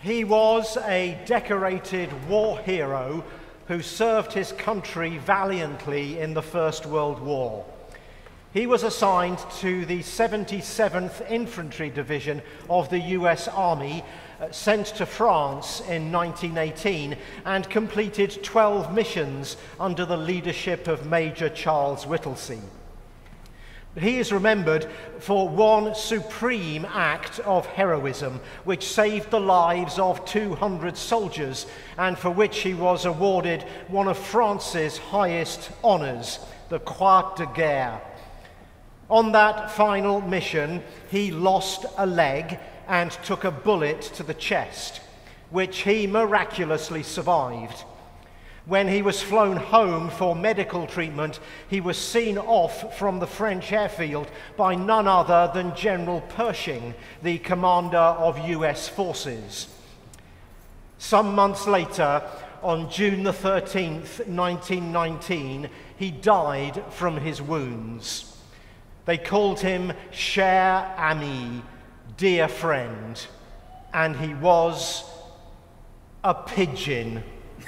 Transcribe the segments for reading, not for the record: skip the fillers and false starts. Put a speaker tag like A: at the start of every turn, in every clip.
A: He was a decorated war hero who served his country valiantly in the First World War. He was assigned to the 77th Infantry Division of the US Army, sent to France in 1918, and completed 12 missions under the leadership of Major Charles Whittlesey. He is remembered for one supreme act of heroism which saved the lives of 200 soldiers and for which he was awarded one of France's highest honours, the Croix de Guerre. On that final mission, he lost a leg and took a bullet to the chest, which he miraculously survived. When he was flown home for medical treatment, he was seen off from the French airfield by none other than General Pershing, the commander of US forces. Some months later, on June the 13th, 1919, he died from his wounds. They called him Cher Ami, dear friend, and he was a pigeon.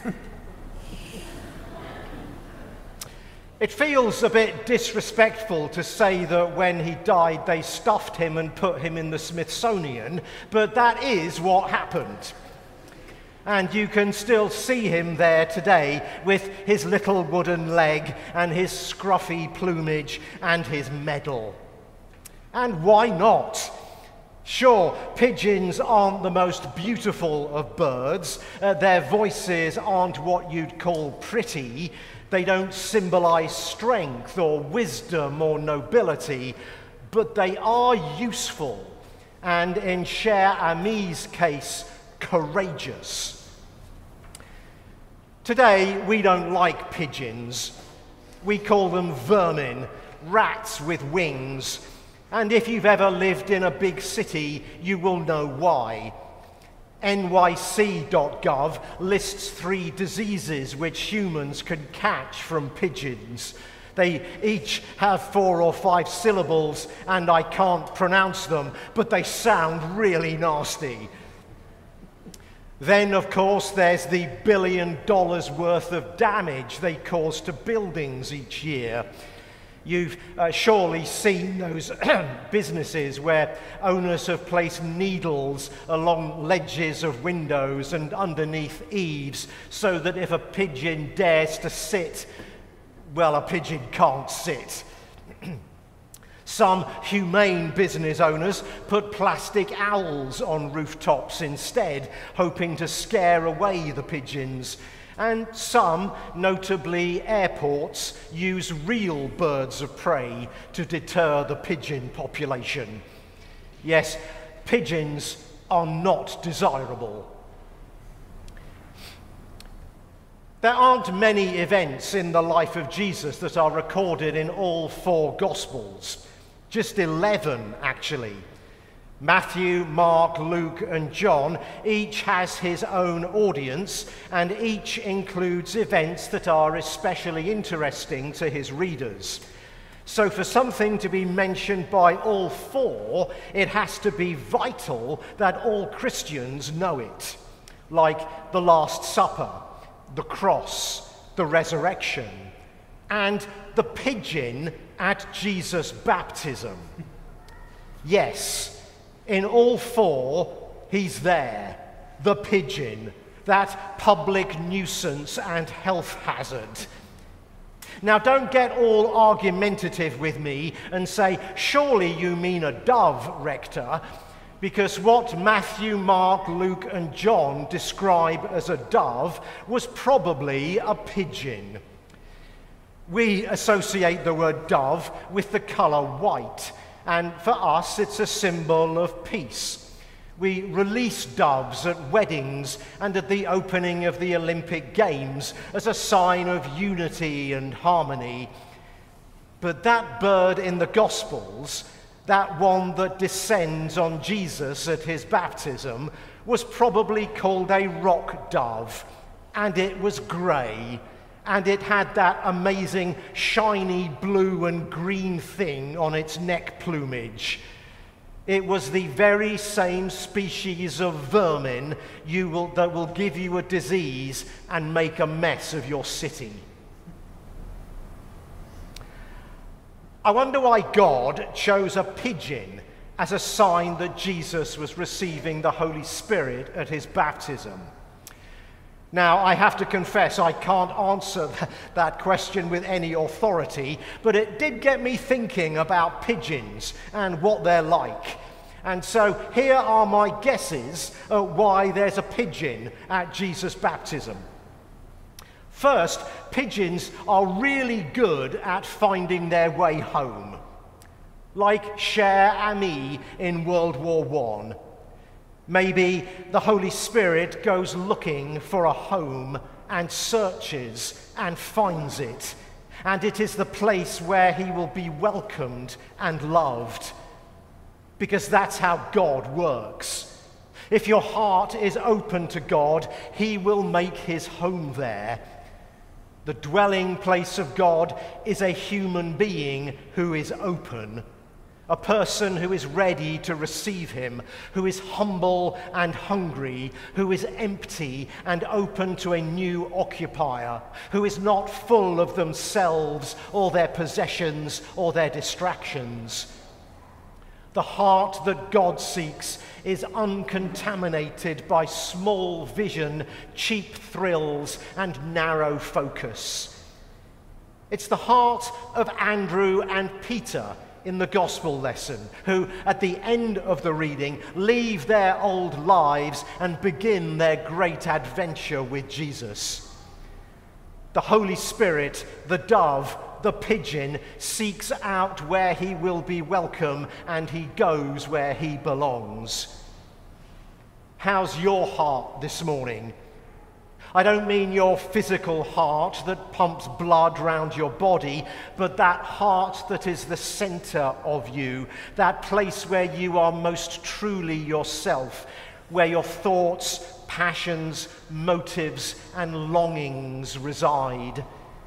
A: It feels a bit disrespectful to say that when he died they stuffed him and put him in the Smithsonian, but that is what happened. And you can still see him there today with his little wooden leg and his scruffy plumage and his medal. And why not? Sure, pigeons aren't the most beautiful of birds. Their voices aren't what you'd call pretty. They don't symbolize strength or wisdom or nobility, but they are useful, and in Cher Ami's case, courageous. Today, we don't like pigeons. We call them vermin, rats with wings, and if you've ever lived in a big city, you will know why. NYC.gov lists 3 diseases which humans can catch from pigeons. They each have 4 or 5 syllables, and I can't pronounce them, but they sound really nasty. Then, of course, there's the $1 billion worth of damage they cause to buildings each year. You've surely seen those businesses where owners have placed needles along ledges of windows and underneath eaves so that if a pigeon dares to sit, well, a pigeon can't sit. Some humane business owners put plastic owls on rooftops instead, hoping to scare away the pigeons. And some, notably airports, use real birds of prey to deter the pigeon population. Yes, pigeons are not desirable. There aren't many events in the life of Jesus that are recorded in all 4 Gospels. Just 11, actually. Matthew, Mark, Luke, and John each has his own audience, and each includes events that are especially interesting to his readers. So for something to be mentioned by all 4, it has to be vital that all Christians know it, like the Last Supper, the cross, the resurrection, and the pigeon at Jesus' baptism. Yes, in all 4, he's there, the pigeon, that public nuisance and health hazard. Now, don't get all argumentative with me and say, surely you mean a dove, Rector, because what Matthew, Mark, Luke, and John describe as a dove was probably a pigeon. We associate the word dove with the colour white, and for us it's a symbol of peace. We release doves at weddings and at the opening of the Olympic Games as a sign of unity and harmony. But that bird in the Gospels, that one that descends on Jesus at his baptism, was probably called a rock dove, and it was grey. And it had that amazing shiny blue and green thing on its neck plumage. It was the very same species of vermin that will give you a disease and make a mess of your city. I wonder why God chose a pigeon as a sign that Jesus was receiving the Holy Spirit at his baptism. Now, I have to confess I can't answer that question with any authority, but it did get me thinking about pigeons and what they're like. And so here are my guesses why there's a pigeon at Jesus' baptism. First, pigeons are really good at finding their way home. Like Cher Ami in World War I. Maybe the Holy Spirit goes looking for a home and searches and finds it. And it is the place where he will be welcomed and loved. Because that's how God works. If your heart is open to God, he will make his home there. The dwelling place of God is a human being who is open. A person who is ready to receive him, who is humble and hungry, who is empty and open to a new occupier, who is not full of themselves or their possessions or their distractions. The heart that God seeks is uncontaminated by small vision, cheap thrills, and narrow focus. It's the heart of Andrew and Peter in the gospel lesson, who at the end of the reading leave their old lives and begin their great adventure with Jesus. The Holy Spirit, the dove, the pigeon, seeks out where he will be welcome, and he goes where he belongs. How's your heart this morning? I don't mean your physical heart that pumps blood round your body, but that heart that is the center of you, that place where you are most truly yourself, where your thoughts, passions, motives, and longings reside.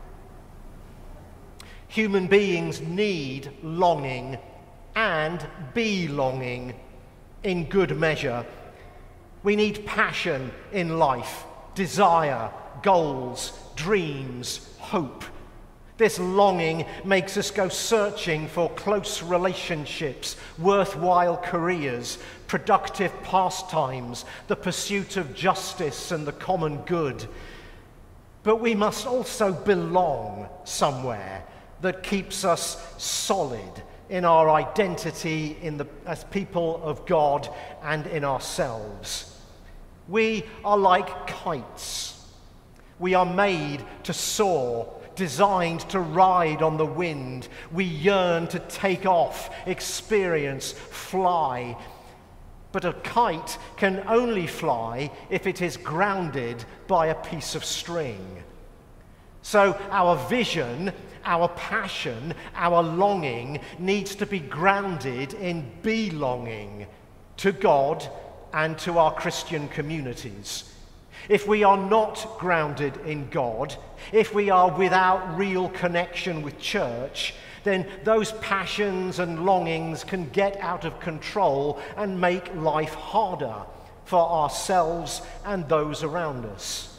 A: Human beings need longing and belonging in good measure. We need passion in life. Desire, goals, dreams, hope. This longing makes us go searching for close relationships, worthwhile careers, productive pastimes, the pursuit of justice and the common good. But we must also belong somewhere that keeps us solid in our identity as people of God and in ourselves. We are like kites. We are made to soar, designed to ride on the wind. We yearn to take off, experience, fly. But a kite can only fly if it is grounded by a piece of string. So our vision, our passion, our longing needs to be grounded in belonging to God and to our Christian communities. If we are not grounded in God, if we are without real connection with church, then those passions and longings can get out of control and make life harder for ourselves and those around us.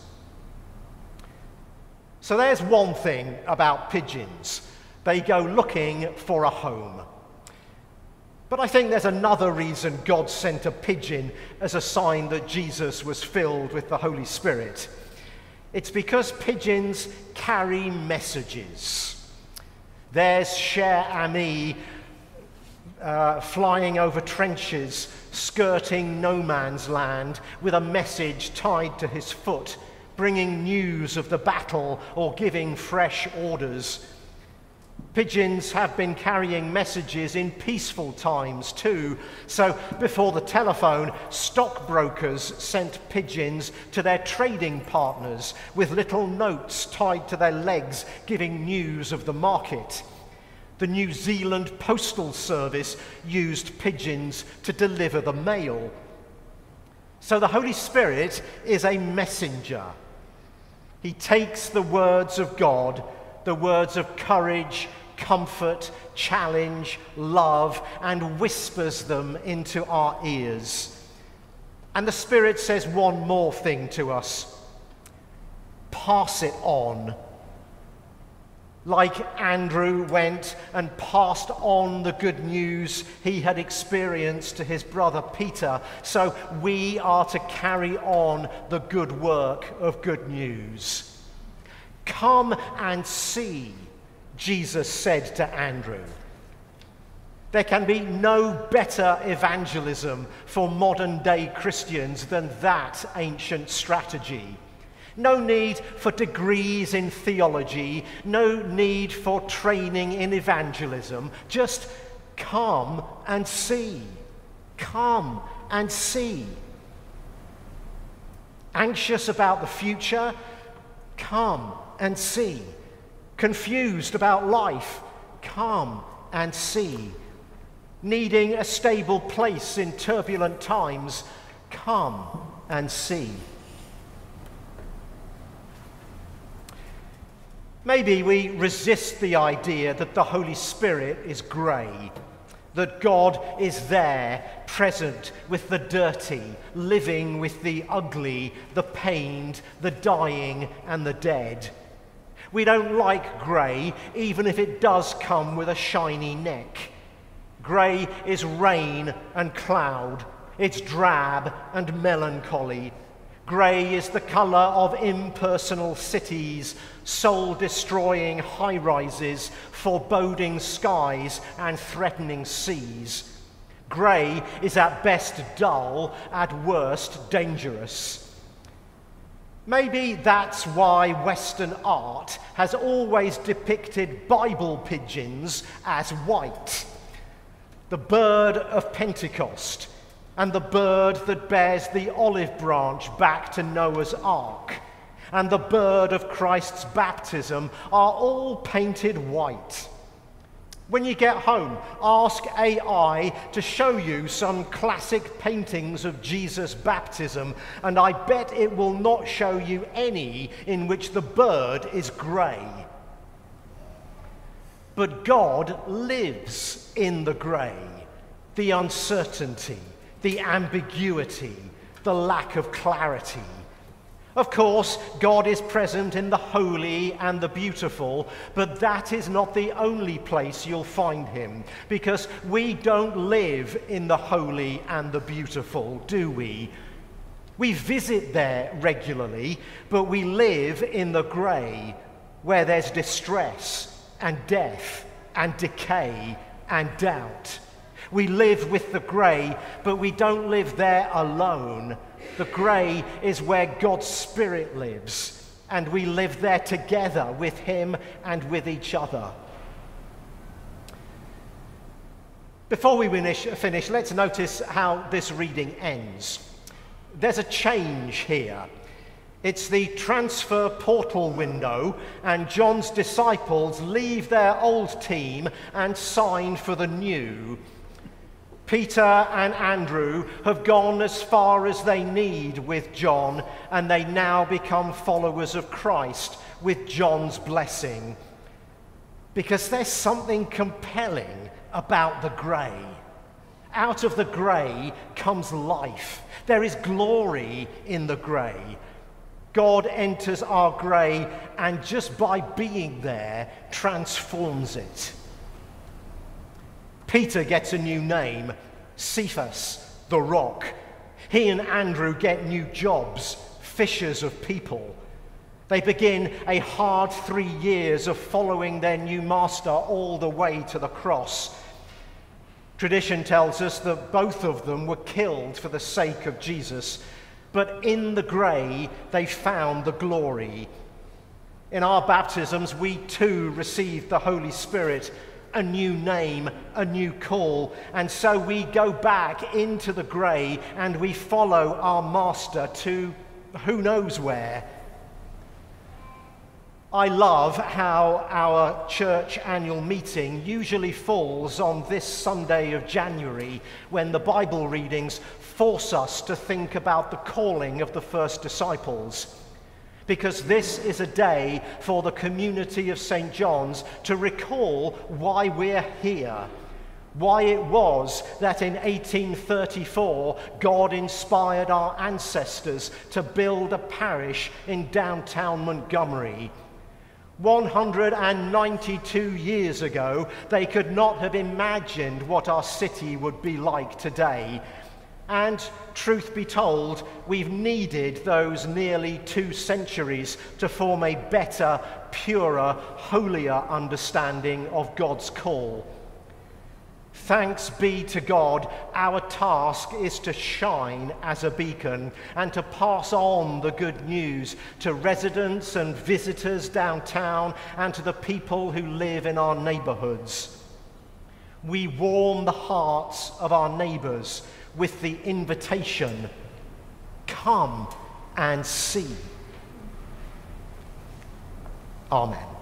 A: So there's one thing about pigeons. They go looking for a home. But I think there's another reason God sent a pigeon as a sign that Jesus was filled with the Holy Spirit. It's because pigeons carry messages. There's Cher Ami flying over trenches, skirting no man's land, with a message tied to his foot, bringing news of the battle or giving fresh orders. Pigeons have been carrying messages in peaceful times too. So before the telephone, stockbrokers sent pigeons to their trading partners with little notes tied to their legs giving news of the market. The New Zealand Postal Service used pigeons to deliver the mail. So the Holy Spirit is a messenger. He takes the words of God, the words of courage, comfort, challenge, love, and whispers them into our ears. And the Spirit says one more thing to us: pass it on. Like Andrew went and passed on the good news he had experienced to his brother Peter, so we are to carry on the good work of good news. Come and see, Jesus said to Andrew. There can be no better evangelism for modern day Christians than that ancient strategy. No need for degrees in theology, no need for training in evangelism. Just come and see. Come and see. Anxious about the future? Come and see. Confused about life? Come and see. Needing a stable place in turbulent times? Come and see. Maybe we resist the idea that the Holy Spirit is grey, that God is there, present with the dirty, living with the ugly, the pained, the dying, and the dead. We don't like grey, even if it does come with a shiny neck. Grey is rain and cloud. It's drab and melancholy. Grey is the colour of impersonal cities, soul-destroying high-rises, foreboding skies and threatening seas. Grey is at best dull, at worst dangerous. Maybe that's why Western art has always depicted Bible pigeons as white. The bird of Pentecost, and the bird that bears the olive branch back to Noah's Ark, and the bird of Christ's baptism are all painted white. When you get home, ask AI to show you some classic paintings of Jesus' baptism, and I bet it will not show you any in which the bird is grey. But God lives in the grey, the uncertainty, the ambiguity, the lack of clarity. Of course, God is present in the holy and the beautiful, but that is not the only place you'll find him, because we don't live in the holy and the beautiful, do we? We visit there regularly, but we live in the grey, where there's distress and death and decay and doubt. We live with the grey, but we don't live there alone. The grey is where God's Spirit lives, and we live there together with him and with each other. Before we finish, let's notice how this reading ends. There's a change here. It's the transfer portal window, and John's disciples leave their old team and sign for the new. Peter and Andrew have gone as far as they need with John, and they now become followers of Christ with John's blessing. Because there's something compelling about the grey. Out of the grey comes life. There is glory in the grey. God enters our grey, and just by being there, transforms it. Peter gets a new name, Cephas, the Rock. He and Andrew get new jobs, fishers of people. They begin a hard 3 years of following their new master all the way to the cross. Tradition tells us that both of them were killed for the sake of Jesus, but in the grey they found the glory. In our baptisms, we too received the Holy Spirit, a new name, a new call, and so we go back into the grey and we follow our master to who knows where. I love how our church annual meeting usually falls on this Sunday of January, when the Bible readings force us to think about the calling of the first disciples. because this is a day for the community of St. John's to recall why we're here, why it was that in 1834 God inspired our ancestors to build a parish in downtown Montgomery. 192 years ago, they could not have imagined what our city would be like today. And truth be told, we've needed those nearly 2 centuries to form a better, purer, holier understanding of God's call. Thanks be to God, our task is to shine as a beacon and to pass on the good news to residents and visitors downtown and to the people who live in our neighborhoods. We warm the hearts of our neighbors with the invitation, come and see. Amen.